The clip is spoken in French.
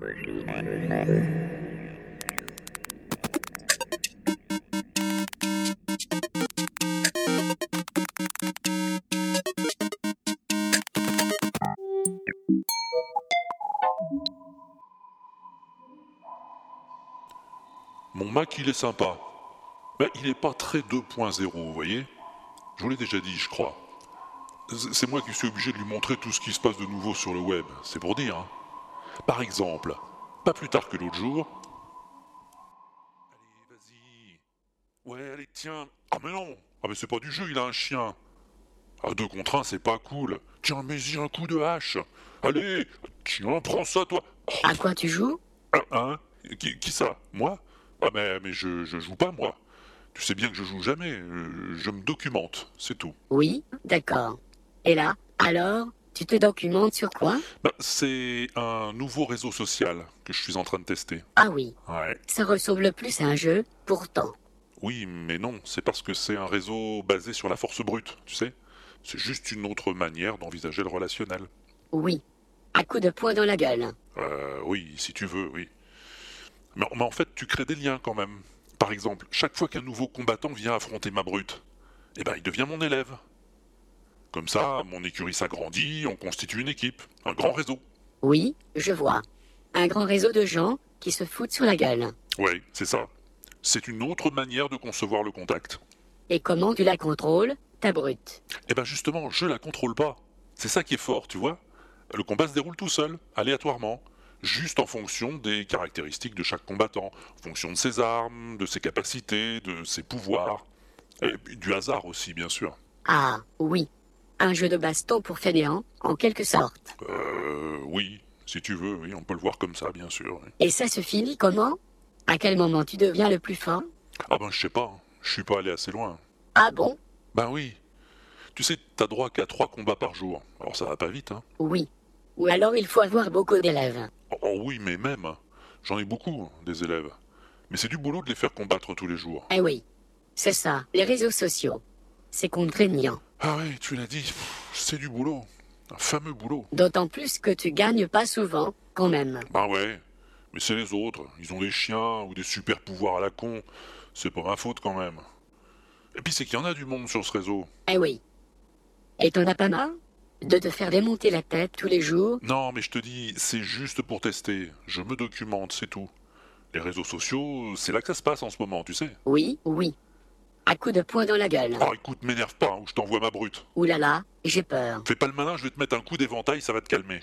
Mon Mac, il est sympa. Mais il n'est pas très 2.0, vous voyez? Je vous l'ai déjà dit, je crois. C'est moi qui suis obligé de lui montrer tout ce qui se passe de nouveau sur le web, c'est pour dire. Hein. Par exemple, pas plus tard que l'autre jour... Allez, vas-y. Ouais, allez, tiens. Ah mais non. Ah mais c'est pas du jeu, il a un chien. Ah, 2 contre 1, c'est pas cool. Tiens, mets-y un coup de hache. Allez, tiens, prends ça, toi. Oh, À quoi tu joues? hein? Qui ça? Moi? Ah mais je joue pas, moi. Tu sais bien que je joue jamais. Je me documente, c'est tout. Oui, d'accord. Et là, alors, tu te documentes sur quoi? C'est un nouveau réseau social que je suis en train de tester. Ah oui, Ouais. ça ressemble plus à un jeu, pourtant. Oui, mais non, c'est parce que c'est un réseau basé sur la force brute, tu sais. C'est juste une autre manière d'envisager le relationnel. Oui, à coups de poing dans la gueule. Oui, si tu veux, oui. Mais en fait, tu crées des liens quand même. Par exemple, chaque fois qu'un nouveau combattant vient affronter ma brute, eh ben, il devient mon élève. Comme ça, mon écurie s'agrandit, on constitue une équipe, un grand réseau. Oui, je vois. Un grand réseau de gens qui se foutent sur la gueule. Oui, c'est ça. C'est une autre manière de concevoir le contact. Et comment tu la contrôles, ta brute? Eh ben justement, je la contrôle pas. C'est ça qui est fort, tu vois. Le combat se déroule tout seul, aléatoirement, juste en fonction des caractéristiques de chaque combattant, en fonction de ses armes, de ses capacités, de ses pouvoirs, et puis du hasard aussi, bien sûr. Ah, oui. Un jeu de baston pour fainéants, en quelque sorte. Oui, si tu veux, oui, on peut le voir comme ça, bien sûr. Oui. Et ça se finit comment? À quel moment tu deviens le plus fort? Ah ben je sais pas, je suis pas allé assez loin. Ah bon? Ben oui, tu sais, t'as droit qu'à 3 combats par jour, alors ça va pas vite, hein. Oui. Ou alors il faut avoir beaucoup d'élèves. Oh oui, mais même, j'en ai beaucoup, des élèves. Mais c'est du boulot de les faire combattre tous les jours. Eh oui, c'est ça, les réseaux sociaux. C'est contraignant. Ah ouais, tu l'as dit, c'est du boulot. Un fameux boulot. D'autant plus que tu gagnes pas souvent, quand même. Bah ouais, mais c'est les autres. Ils ont des chiens ou des super pouvoirs à la con. C'est pas ma faute quand même. Et puis c'est qu'il y en a du monde sur ce réseau. Eh oui. Et t'en as pas marre de te faire démonter la tête tous les jours? Non, mais je te dis, c'est juste pour tester. Je me documente, c'est tout. Les réseaux sociaux, c'est là que ça se passe en ce moment, tu sais. Oui, oui. À coups de poing dans la gueule. Oh écoute, m'énerve pas, ou je t'envoie ma brute. Ouh là là, j'ai peur. Fais pas le malin, je vais te mettre un coup d'éventail, ça va te calmer.